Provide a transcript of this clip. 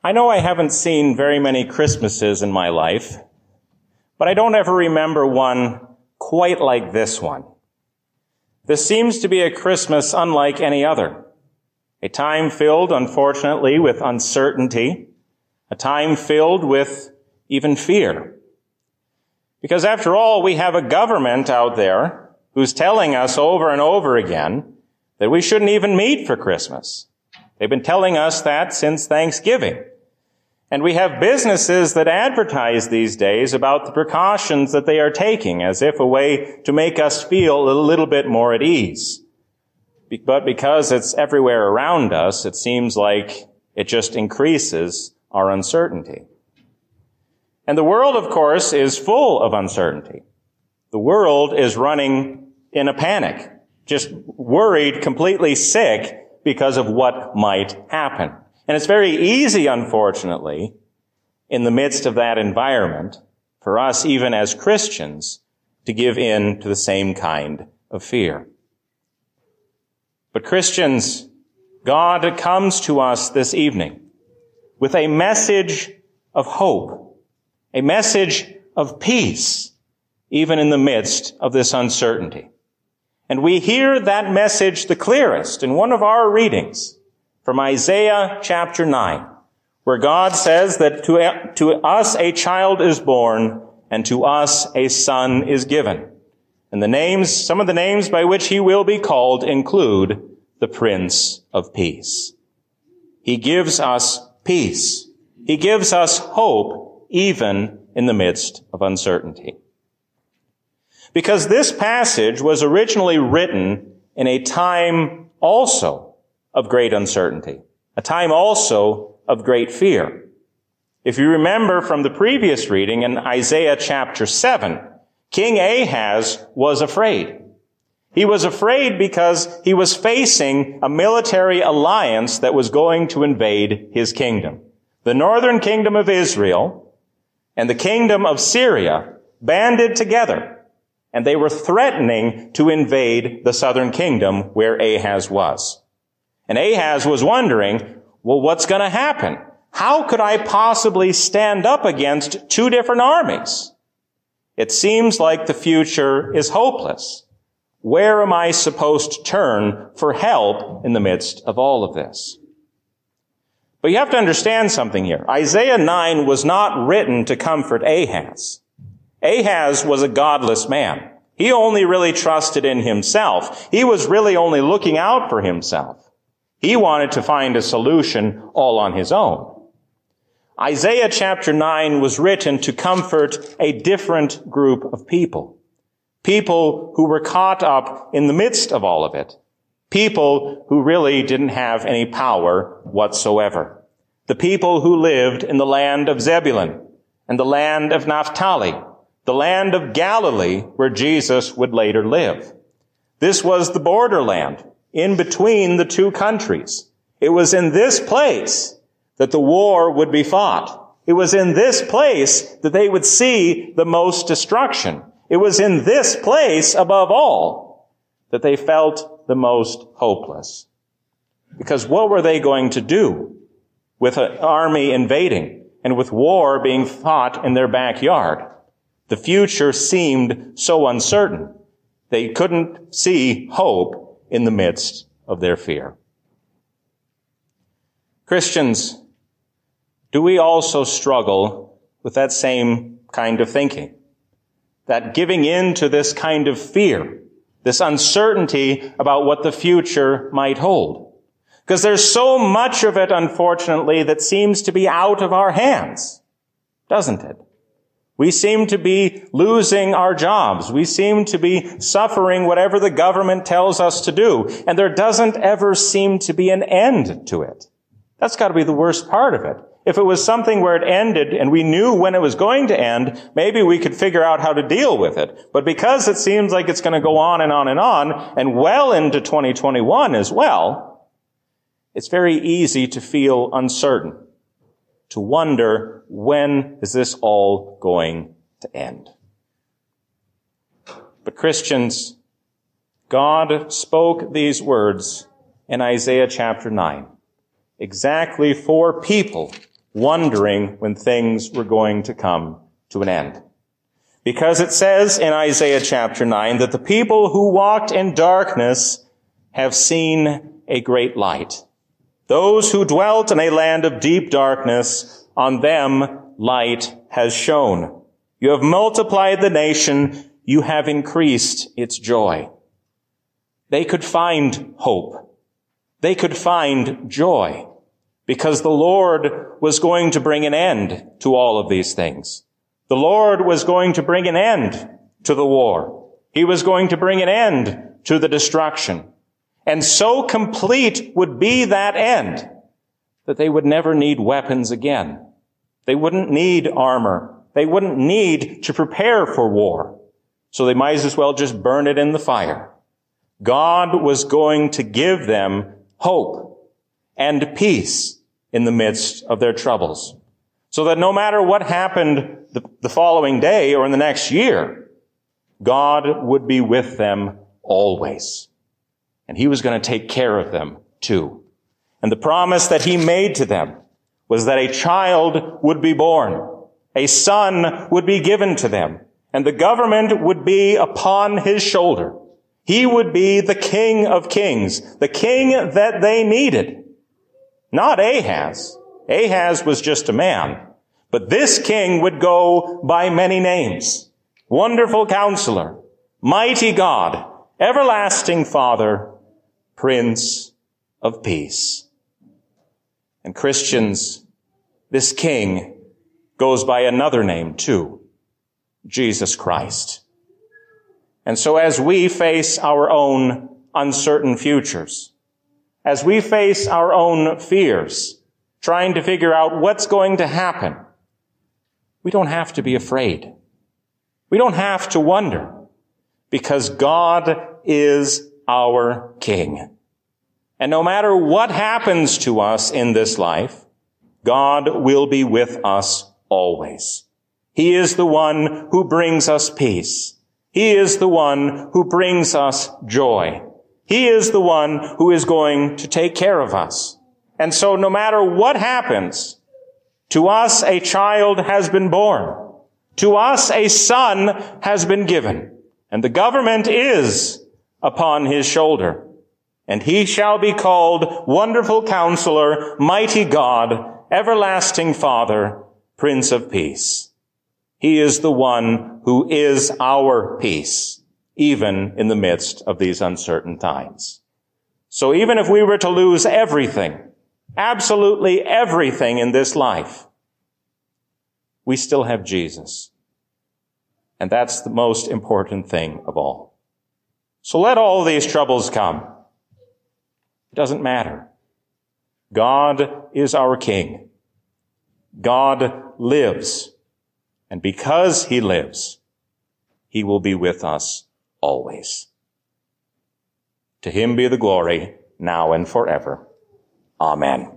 I know I haven't seen very many Christmases in my life, but I don't ever remember one quite like this one. This seems to be a Christmas unlike any other. A time filled, unfortunately, with uncertainty. A time filled with even fear. Because after all, we have a government out there who's telling us over and over again that we shouldn't even meet for Christmas. They've been telling us that since Thanksgiving. And we have businesses that advertise these days about the precautions that they are taking as if a way to make us feel a little bit more at ease. But because it's everywhere around us, it seems like it just increases our uncertainty. And the world, of course, is full of uncertainty. The world is running in a panic, just worried, completely sick because of what might happen. And it's very easy, unfortunately, in the midst of that environment, for us, even as Christians, to give in to the same kind of fear. But Christians, God comes to us this evening with a message of hope, a message of peace, even in the midst of this uncertainty. And we hear that message the clearest in one of our readings from Isaiah chapter 9, where God says that to us a child is born, and to us a son is given. And some of the names by which he will be called include the Prince of Peace. He gives us peace. He gives us hope, even in the midst of uncertainty. Because this passage was originally written in a time also of great uncertainty, a time also of great fear. If you remember from the previous reading in Isaiah chapter 7, King Ahaz was afraid. He was afraid because he was facing a military alliance that was going to invade his kingdom. The northern kingdom of Israel and the kingdom of Syria banded together, and they were threatening to invade the southern kingdom where Ahaz was. And Ahaz was wondering, well, what's going to happen? How could I possibly stand up against two different armies? It seems like the future is hopeless. Where am I supposed to turn for help in the midst of all of this? But you have to understand something here. Isaiah 9 was not written to comfort Ahaz. Ahaz was a godless man. He only really trusted in himself. He was really only looking out for himself. He wanted to find a solution all on his own. Isaiah chapter 9 was written to comfort a different group of people. People who were caught up in the midst of all of it. People who really didn't have any power whatsoever. The people who lived in the land of Zebulun and the land of Naphtali, the land of Galilee where Jesus would later live. This was the borderland in between the two countries. It was in this place that the war would be fought. It was in this place that they would see the most destruction. It was in this place, above all, that they felt the most hopeless. Because what were they going to do with an army invading and with war being fought in their backyard? The future seemed so uncertain. They couldn't see hope in the midst of their fear. Christians, do we also struggle with that same kind of thinking? That giving in to this kind of fear, this uncertainty about what the future might hold. Because there's so much of it, unfortunately, that seems to be out of our hands, doesn't it? We seem to be losing our jobs. We seem to be suffering whatever the government tells us to do. And there doesn't ever seem to be an end to it. That's got to be the worst part of it. If it was something where it ended and we knew when it was going to end, maybe we could figure out how to deal with it. But because it seems like it's going to go on and on and on, and well into 2021 as well, it's very easy to feel uncertain, to wonder, when is this all going to end? But Christians, God spoke these words in Isaiah chapter 9, exactly for people wondering when things were going to come to an end. Because it says in Isaiah chapter 9 that the people who walked in darkness have seen a great light. Those who dwelt in a land of deep darkness, on them light has shone. You have multiplied the nation. You have increased its joy. They could find hope. They could find joy because the Lord was going to bring an end to all of these things. The Lord was going to bring an end to the war. He was going to bring an end to the destruction. And so complete would be that end that they would never need weapons again. They wouldn't need armor. They wouldn't need to prepare for war. So they might as well just burn it in the fire. God was going to give them hope and peace in the midst of their troubles. So that no matter what happened the following day or in the next year, God would be with them always. And he was going to take care of them too. And the promise that he made to them was that a child would be born, a son would be given to them, and the government would be upon his shoulder. He would be the King of Kings, the king that they needed. Not Ahaz. Ahaz was just a man. But this king would go by many names. Wonderful Counselor, Mighty God, Everlasting Father, Prince of Peace. And Christians, this king goes by another name too, Jesus Christ. And so as we face our own uncertain futures, as we face our own fears, trying to figure out what's going to happen, we don't have to be afraid. We don't have to wonder, because God is our King. And no matter what happens to us in this life, God will be with us always. He is the one who brings us peace. He is the one who brings us joy. He is the one who is going to take care of us. And so no matter what happens, to us a child has been born. To us a son has been given. And the government is upon his shoulder. And he shall be called Wonderful Counselor, Mighty God, Everlasting Father, Prince of Peace. He is the one who is our peace, even in the midst of these uncertain times. So even if we were to lose everything, absolutely everything in this life, we still have Jesus. And that's the most important thing of all. So let all these troubles come. It doesn't matter. God is our King. God lives. And because he lives, he will be with us always. To him be the glory, now and forever. Amen.